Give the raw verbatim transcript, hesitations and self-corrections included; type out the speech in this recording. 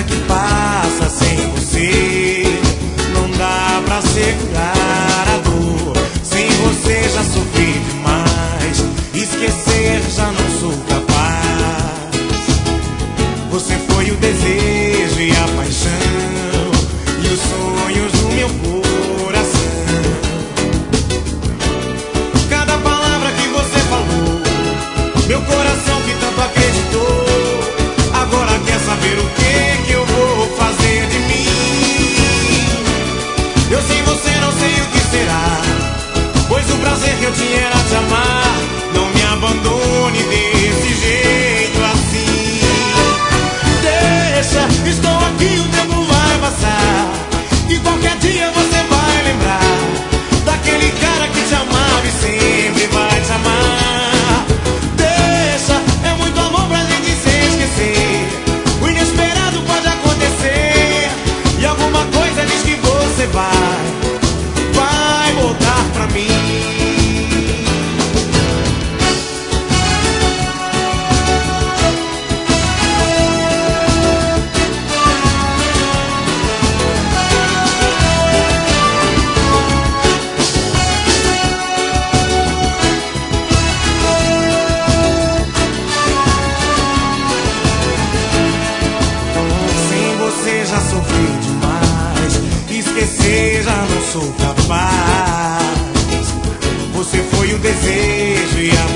que passa sem você. Não dá pra segurar a dor. Sem você já sofri demais. Esquecer já não sou capaz. Você foi o desejo e a paixão e os sonhos do meu coração. Cada palavra que você falou, meu coração que tanto acreditou, agora quer saber o que que eu vou fazer de mim. Eu sem você não sei o que será, pois o prazer que eu tinha era te amar. Não me abandone desse jeito assim. Deixa, estou aqui, o tempo vai passar e qualquer dia você vai lembrar daquele cara que te amava e sempre vai te amar. Deixa, é muito amor pra gente se esquecer. O inesperado pode acontecer e alguma coisa diz que você vai, vai voltar pra mim. Já sofri demais, esquecer já não sou capaz. Você foi o desejo e a